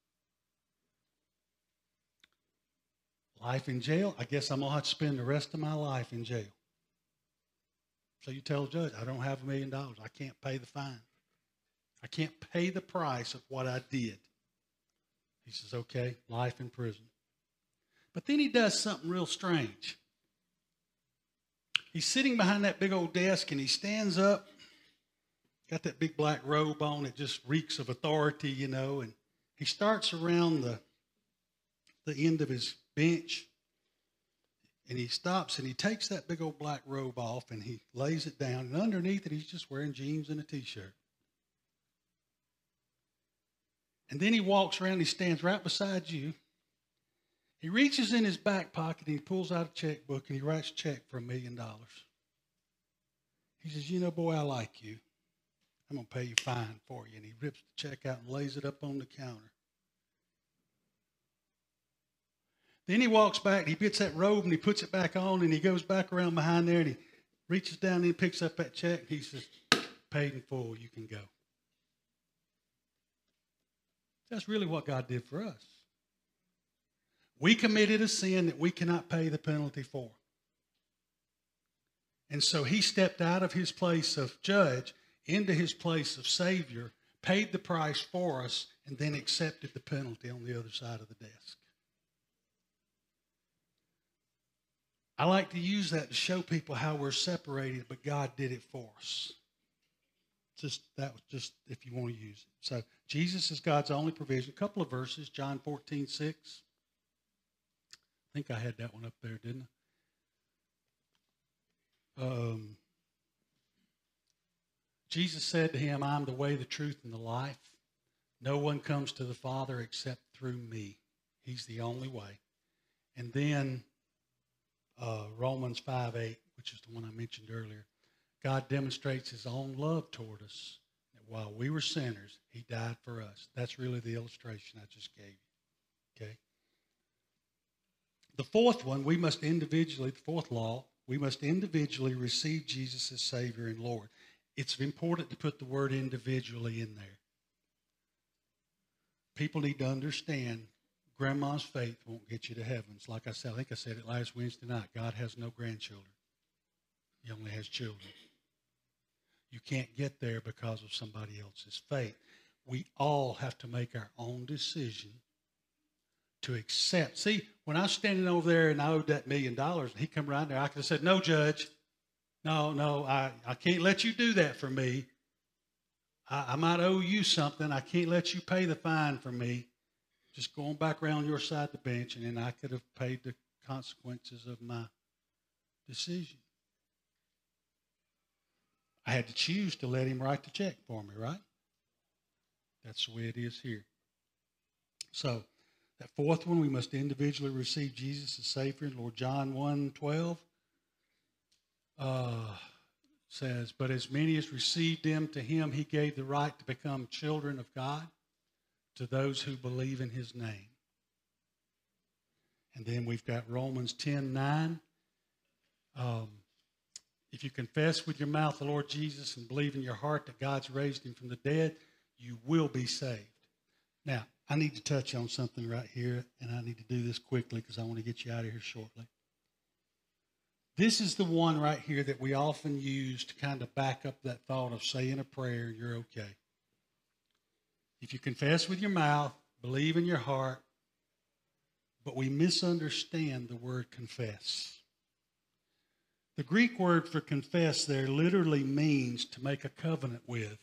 Speaker 1: Life in jail, I guess I'm going to have to spend the rest of my life in jail. So you tell the judge, I don't have $1 million. I can't pay the fine. I can't pay the price of what I did. He says, okay, life in prison. But then he does something real strange. He's sitting behind that big old desk and he stands up, got that big black robe on. It just reeks of authority, you know, and he starts around the end of his bench. And he stops and he takes that big old black robe off and he lays it down. And underneath it, he's just wearing jeans and a T-shirt. And then he walks around, he stands right beside you. He reaches in his back pocket and he pulls out a checkbook and he writes a check for $1 million. He says, you know, boy, I like you. I'm going to pay you fine for you. And he rips the check out and lays it up on the counter. Then he walks back, he gets that robe and he puts it back on and he goes back around behind there and he reaches down and he picks up that check and he says, paid in full, you can go. That's really what God did for us. We committed a sin that we cannot pay the penalty for. And so he stepped out of his place of judge into his place of Savior, paid the price for us, and then accepted the penalty on the other side of the desk. I like to use that to show people how we're separated, but God did it for us. That was just if you want to use it. So Jesus is God's only provision. A couple of verses, John 14:6. I think I had that one up there, didn't I? Jesus said to him, I'm the way, the truth, and the life. No one comes to the Father except through me. He's the only way. And then Romans 5:8, which is the one I mentioned earlier. God demonstrates his own love toward us. That while we were sinners, he died for us. That's really the illustration I just gave you. Okay? The fourth one, the fourth law, we must individually receive Jesus as Savior and Lord. It's important to put the word individually in there. People need to understand grandma's faith won't get you to heaven. It's like I said, I think I said it last Wednesday night. God has no grandchildren. He only has children. You can't get there because of somebody else's faith. we all have to make our own decision to accept. See, when I was standing over there and I owed that $1 million, and he come around there, I could have said, no, Judge, no, I can't let you do that for me. I might owe you something. I can't let you pay the fine for me. Just go on back around your side of the bench, and then I could have paid the consequences of my decision. I had to choose to let him write the check for me, right? That's the way it is here. So, that fourth one, we must individually receive Jesus as Savior. Lord John 1:12 says, but as many as received him, to him he gave the right to become children of God, to those who believe in his name. And then we've got Romans 10:9. If you confess with your mouth the Lord Jesus and believe in your heart that God's raised him from the dead, you will be saved. Now, I need to touch on something right here, and I need to do this quickly because I want to get you out of here shortly. This is the one right here that we often use to kind of back up that thought of saying a prayer, you're okay. If you confess with your mouth, believe in your heart, but we misunderstand the word confess. The Greek word for confess there literally means to make a covenant with.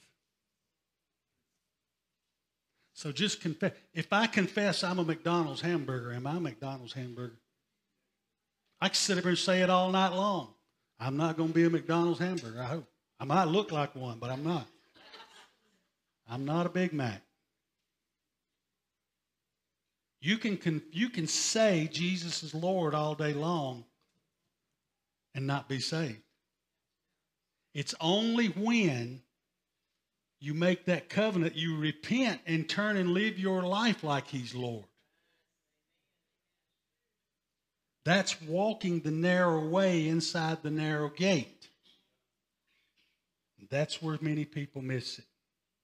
Speaker 1: So just confess. If I confess I'm a McDonald's hamburger, am I a McDonald's hamburger? I can sit up here and say it all night long. I'm not going to be a McDonald's hamburger, I hope. I might look like one, but I'm not. I'm not a Big Mac. You can say Jesus is Lord all day long and not be saved. It's only when you make that covenant, you repent and turn and live your life like he's Lord. That's walking the narrow way inside the narrow gate. That's where many people miss it.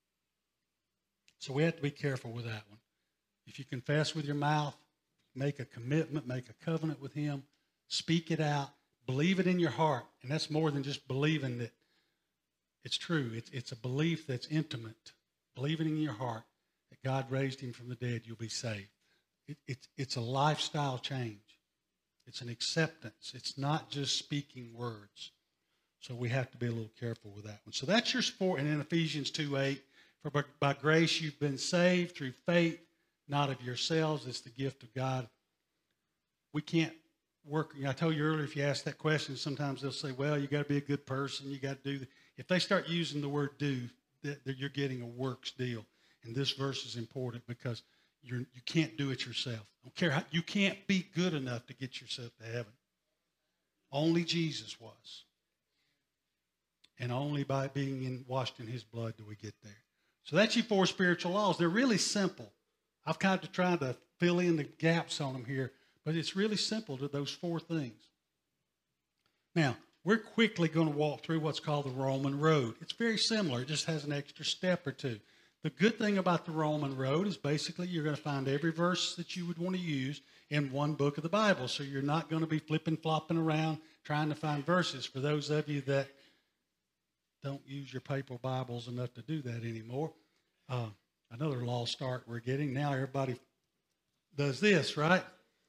Speaker 1: So we have to be careful with that one. If you confess with your mouth, make a commitment, make a covenant with him, speak it out, believe it in your heart. And that's more than just believing that it's true. It's a belief that's intimate. Believing in your heart that God raised him from the dead, you'll be saved. It's a lifestyle change. It's an acceptance. It's not just speaking words. So we have to be a little careful with that one. So that's your sport. And in Ephesians 2:8, for by grace you've been saved through faith, not of yourselves. It's the gift of God. We can't work. I told you earlier, if you ask that question, sometimes they'll say, well, you got to be a good person. You got to do that. If they start using the word do, you're getting a works deal. And this verse is important because you can't do it yourself. I don't care how, you can't be good enough to get yourself to heaven. Only Jesus was. And only by being washed in his blood do we get there. So that's your 4 spiritual laws. They're really simple. I've kind of tried to fill in the gaps on them here, but it's really simple to those 4 things. Now, we're quickly going to walk through what's called the Roman road. It's very similar. It just has an extra step or two. The good thing about the Roman road is basically you're going to find every verse that you would want to use in one book of the Bible. So you're not going to be flopping around trying to find verses. For those of you that don't use your paper Bibles enough to do that anymore, another lost start we're getting. Now everybody does this, right?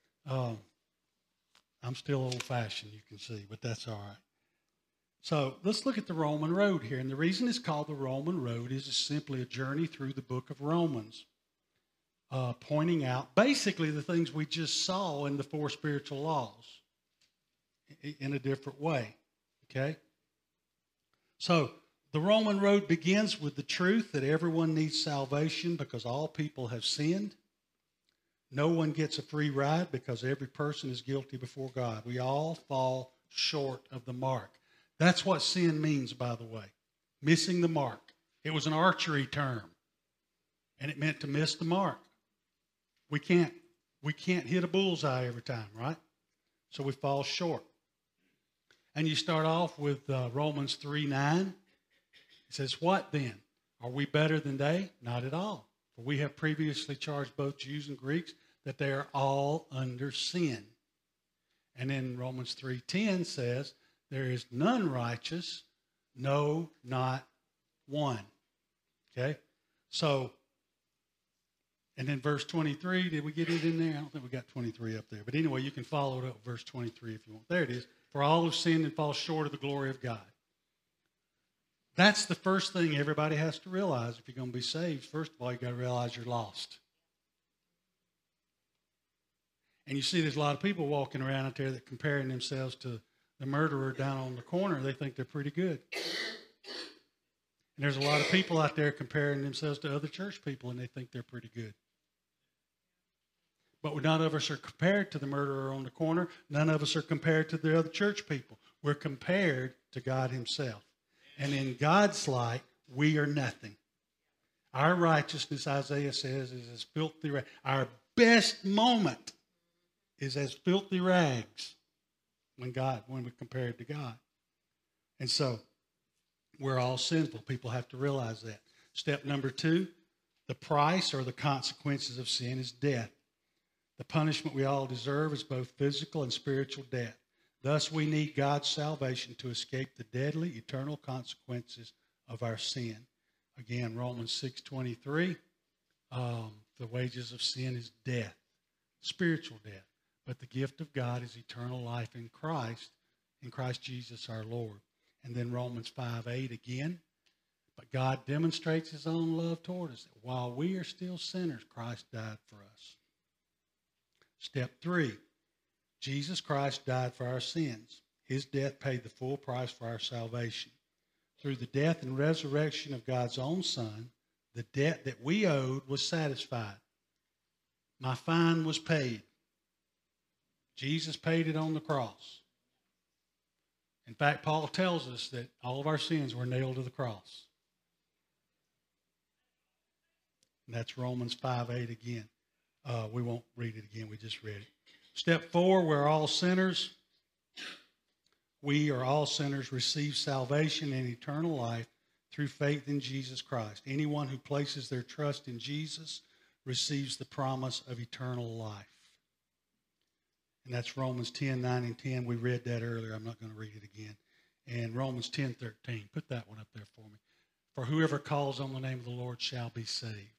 Speaker 1: I'm still old-fashioned, you can see, but that's all right. So let's look at the Roman road here. And the reason it's called the Roman road is it's simply a journey through the book of Romans, pointing out basically the things we just saw in the 4 spiritual laws in a different way, okay? So the Roman road begins with the truth that everyone needs salvation because all people have sinned. No one gets a free ride because every person is guilty before God. We all fall short of the mark. That's what sin means, by the way. Missing the mark. It was an archery term. And it meant to miss the mark. We can't hit a bullseye every time, right? So we fall short. And you start off with Romans 3:9. It says, what then? Are we better than they? Not at all. For we have previously charged both Jews and Greeks that they are all under sin. And then Romans 3:10 says, there is none righteous, no, not one. Okay? So And then verse 23, did we get it in there? I don't think we got 23 up there. But anyway, you can follow it up with verse 23 if you want. There it is. For all have sinned and fall short of the glory of God. That's the first thing everybody has to realize if you're going to be saved. First of all, you've got to realize you're lost. And you see there's a lot of people walking around out there that comparing themselves to the murderer down on the corner. They think they're pretty good. And there's a lot of people out there comparing themselves to other church people, and they think they're pretty good. But none of us are compared to the murderer on the corner. None of us are compared to the other church people. We're compared to God himself. And in God's light, we are nothing. Our righteousness, Isaiah says, is as filthy rags. Our best moment is as filthy rags when we're compared to God. And so we're all sinful. People have to realize that. Step number 2, the price or the consequences of sin is death. The punishment we all deserve is both physical and spiritual death. Thus, we need God's salvation to escape the deadly, eternal consequences of our sin. Again, Romans 6:23, the wages of sin is death, spiritual death. But the gift of God is eternal life in Christ Jesus our Lord. And then Romans 5:8 again. But God demonstrates his own love toward us. That while we are still sinners, Christ died for us. Step 3, Jesus Christ died for our sins. His death paid the full price for our salvation. Through the death and resurrection of God's own Son, the debt that we owed was satisfied. My fine was paid. Jesus paid it on the cross. In fact, Paul tells us that all of our sins were nailed to the cross. And that's Romans 5:8 again. We won't read it again. We just read it. Step 4, we're all sinners. We are all sinners, receive salvation and eternal life through faith in Jesus Christ. Anyone who places their trust in Jesus receives the promise of eternal life. And that's Romans 10:9 and 10. We read that earlier. I'm not going to read it again. And Romans 10:13. Put that one up there for me. For whoever calls on the name of the Lord shall be saved.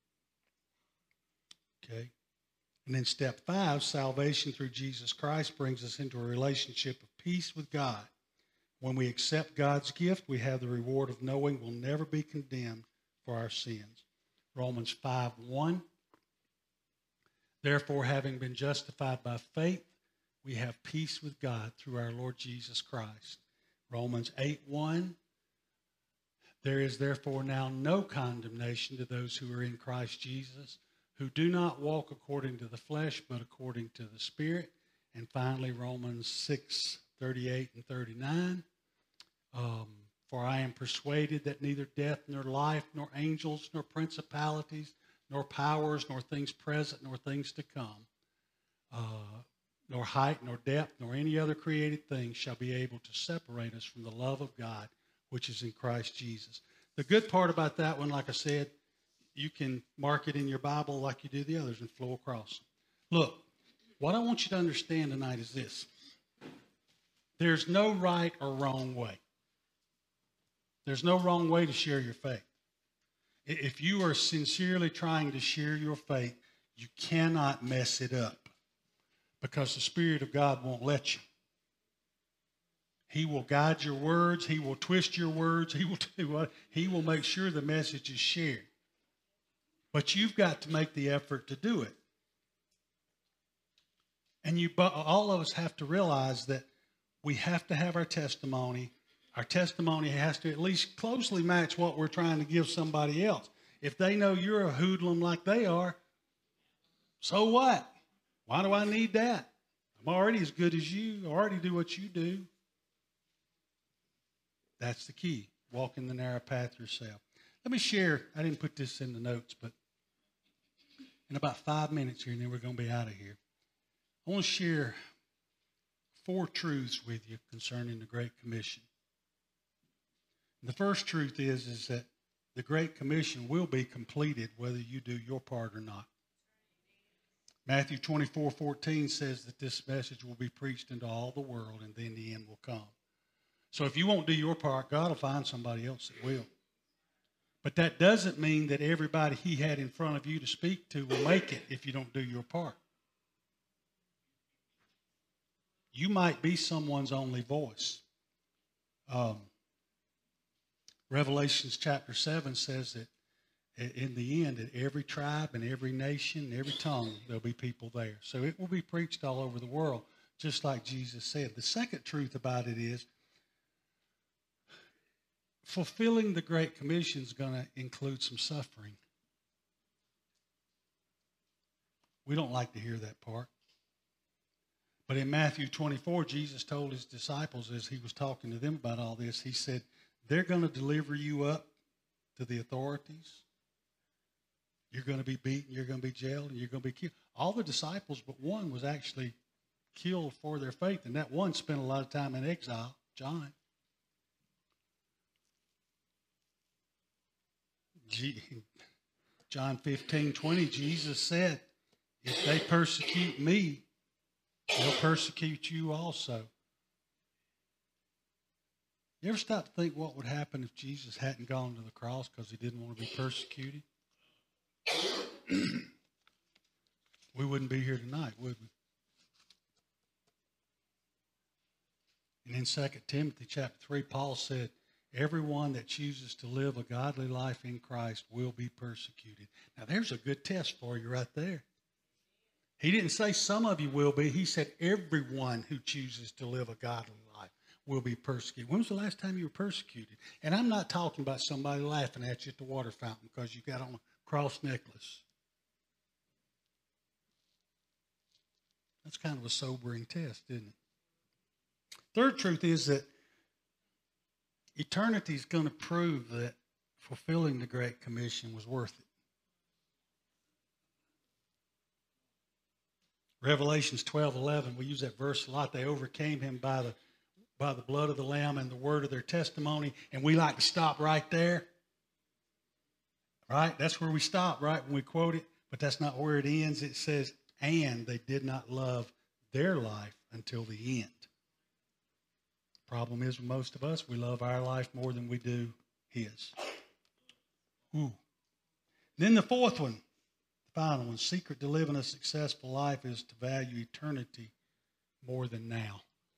Speaker 1: Okay. And then step 5, salvation through Jesus Christ brings us into a relationship of peace with God. When we accept God's gift, we have the reward of knowing we'll never be condemned for our sins. Romans 5:1. Therefore, having been justified by faith, we have peace with God through our Lord Jesus Christ. Romans 8:1. There is therefore now no condemnation to those who are in Christ Jesus, who do not walk according to the flesh, but according to the Spirit. And finally, Romans 6:38 and 39. For I am persuaded that neither death, nor life, nor angels, nor principalities, nor powers, nor things present, nor things to come, nor height, nor depth, nor any other created thing shall be able to separate us from the love of God, which is in Christ Jesus. The good part about that one, like I said, you can mark it in your Bible like you do the others and flow across. Look, what I want you to understand tonight is this. There's no right or wrong way. There's no wrong way to share your faith. If you are sincerely trying to share your faith, you cannot mess it up because the Spirit of God won't let you. He will guide your words. He will twist your words. He will do what? He will make sure the message is shared. But you've got to make the effort to do it. And all of us have to realize that we have to have our testimony. Our testimony has to at least closely match what we're trying to give somebody else. If they know you're a hoodlum like they are, so what? Why do I need that? I'm already as good as you. I already do what you do. That's the key. Walk in the narrow path yourself. Let me share. I didn't put this in the notes, but in about 5 minutes here, and then we're going to be out of here. I want to share 4 truths with you concerning the Great Commission. The first truth is that the Great Commission will be completed whether you do your part or not. Matthew 24:14 says that this message will be preached into all the world and then the end will come. So if you won't do your part, God will find somebody else that will. But that doesn't mean that everybody he had in front of you to speak to will make it if you don't do your part. You might be someone's only voice. Revelations chapter 7 says that in the end, at every tribe and every nation, and every tongue, there'll be people there. So it will be preached all over the world, just like Jesus said. The second truth about it is fulfilling the Great Commission is going to include some suffering. We don't like to hear that part. But in Matthew 24, Jesus told his disciples as he was talking to them about all this, he said, they're going to deliver you up to the authorities. You're going to be beaten, you're going to be jailed, and you're going to be killed. All the disciples but one was actually killed for their faith, and that one spent a lot of time in exile, John. John 15:20, Jesus said, if they persecute me, they'll persecute you also. You ever stop to think what would happen if Jesus hadn't gone to the cross because he didn't want to be persecuted? We wouldn't be here tonight, would we? And in 2 Timothy chapter 3, Paul said, everyone that chooses to live a godly life in Christ will be persecuted. Now, there's a good test for you right there. He didn't say some of you will be. He said everyone who chooses to live a godly life will be persecuted. When was the last time you were persecuted? And I'm not talking about somebody laughing at you at the water fountain because you got on a cross necklace. That's kind of a sobering test, isn't it? Third truth is that eternity is going to prove that fulfilling the Great Commission was worth it. Revelations 12:11, we use that verse a lot. They overcame him by the blood of the Lamb and the word of their testimony. And we like to stop right there. Right? That's where we stop, right, when we quote it. But that's not where it ends. It says, and they did not love their life until the end. The problem is with most of us, we love our life more than we do his. Ooh. Then the fourth one. Final one, secret to living a successful life is to value eternity more than now.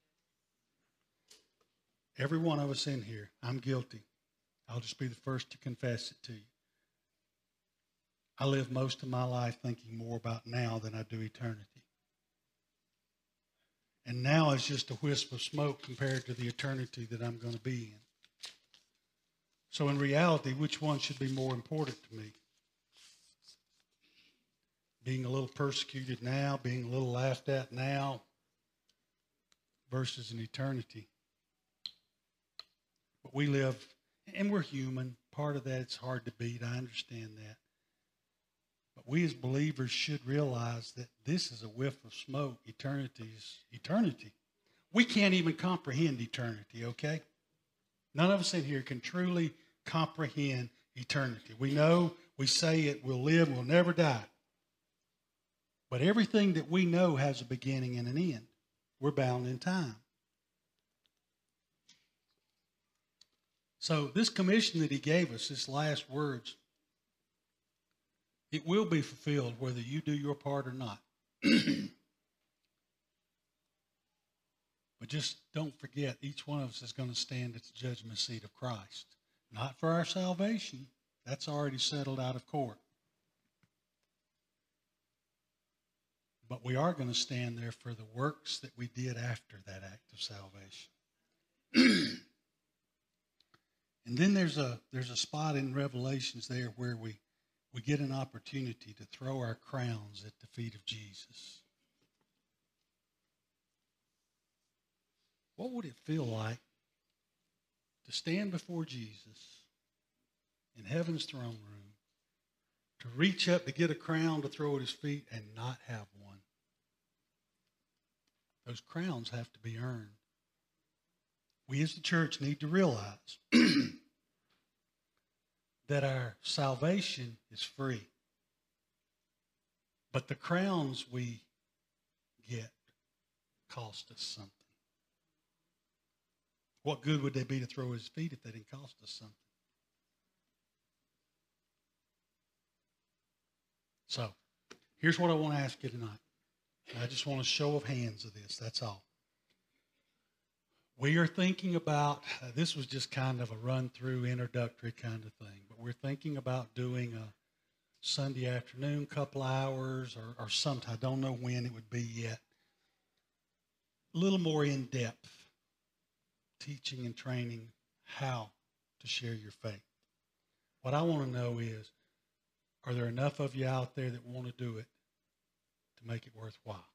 Speaker 1: Every one of us in here, I'm guilty. I'll just be the first to confess it to you. I live most of my life thinking more about now than I do eternity. And now is just a wisp of smoke compared to the eternity that I'm going to be in. So in reality, which one should be more important to me? Being a little persecuted now, being a little laughed at now, versus an eternity. But we live, and we're human. Part of that, it's hard to beat. I understand that. But we as believers should realize that this is a whiff of smoke. Eternity is eternity. We can't even comprehend eternity, okay? None of us in here can truly comprehend eternity. We know, we say it, we'll live, we'll never die. But everything that we know has a beginning and an end. We're bound in time. So this commission that he gave us, this last words, it will be fulfilled whether you do your part or not. But just don't forget, each one of us is going to stand at the judgment seat of Christ. Not for our salvation. That's already settled out of court. But we are going to stand there for the works that we did after that act of salvation. And then there's a spot in Revelations there where we get an opportunity to throw our crowns at the feet of Jesus. What would it feel like to stand before Jesus in heaven's throne room, to reach up to get a crown to throw at his feet and not have one? Those crowns have to be earned. We as the church need to realize that our salvation is free. But the crowns we get cost us something. What good would they be to throw at his feet if they didn't cost us something? So here's what I want to ask you tonight. I just want a show of hands of this. That's all. We are thinking about, this was just kind of a run-through, introductory kind of thing, but we're thinking about doing a Sunday afternoon, couple hours, or sometime. I don't know when it would be yet. A little more in-depth teaching and training how to share your faith. What I want to know is, are there enough of you out there that want to do it to make it worthwhile?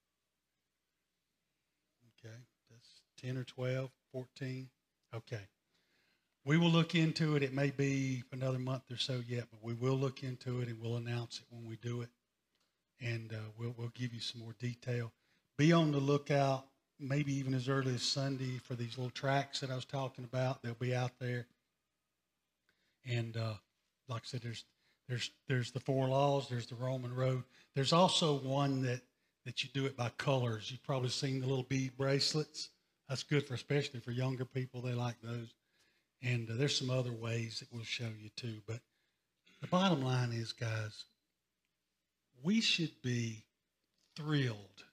Speaker 1: Okay, that's 10 or 12, 14. Okay. We will look into it. It may be another month or so yet, but we will look into it and we'll announce it when we do it. And we'll give you some more detail. Be on the lookout, maybe even as early as Sunday, for these little tracts that I was talking about. They'll be out there. And like I said, there's the 4 laws. There's the Roman road. There's also one that you do it by colors. You've probably seen the little bead bracelets. That's good for, especially for younger people. They like those. And there's some other ways that we'll show you too. But the bottom line is, guys, we should be thrilled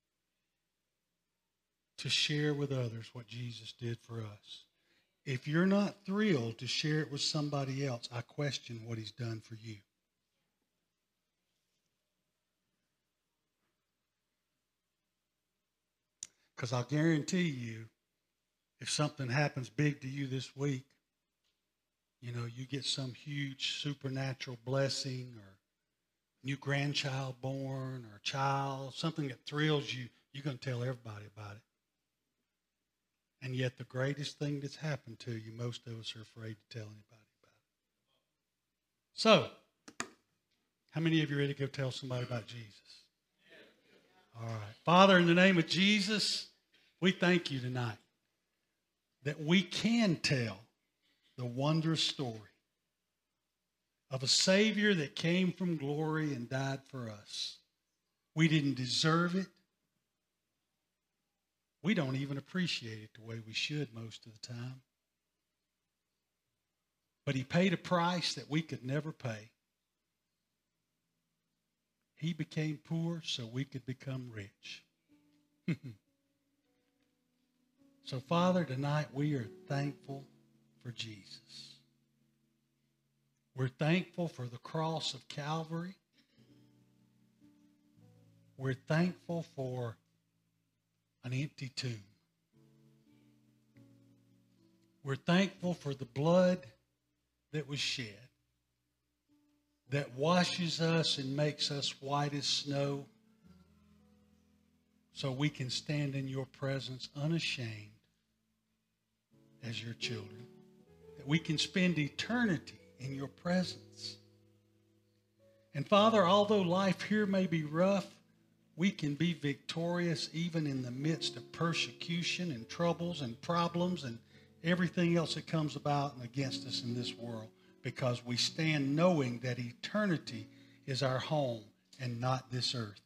Speaker 1: to share with others what Jesus did for us. If you're not thrilled to share it with somebody else, I question what he's done for you. Because I'll guarantee you, if something happens big to you this week, you know, you get some huge supernatural blessing or new grandchild born or child, something that thrills you, you're going to tell everybody about it. And yet the greatest thing that's happened to you, most of us are afraid to tell anybody about it. So, how many of you are ready to go tell somebody about Jesus? All right. Father, in the name of Jesus, we thank you tonight that we can tell the wondrous story of a Savior that came from glory and died for us. We didn't deserve it. We don't even appreciate it the way we should most of the time. But he paid a price that we could never pay. He became poor so we could become rich. So, Father, tonight we are thankful for Jesus. We're thankful for the cross of Calvary. We're thankful for an empty tomb. We're thankful for the blood that was shed, that washes us and makes us white as snow, so we can stand in your presence unashamed as your children, that we can spend eternity in your presence. And Father, although life here may be rough, we can be victorious even in the midst of persecution and troubles and problems and everything else that comes about and against us in this world, because we stand knowing that eternity is our home and not this earth.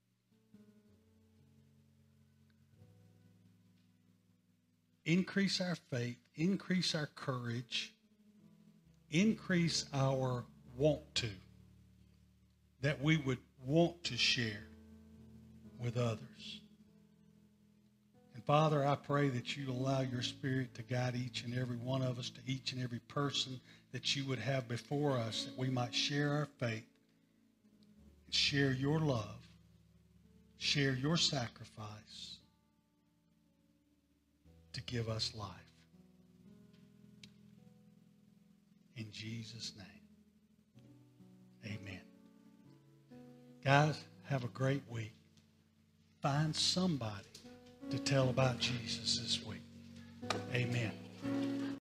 Speaker 1: Increase our faith, increase our courage, increase our want to, that we would want to share with others. And Father, I pray that you allow your Spirit to guide each and every one of us, to each and every person that you would have before us, that we might share our faith, share your love, share your sacrifice to give us life. In Jesus' name, amen. Guys, have a great week. Find somebody to tell about Jesus this week. Amen.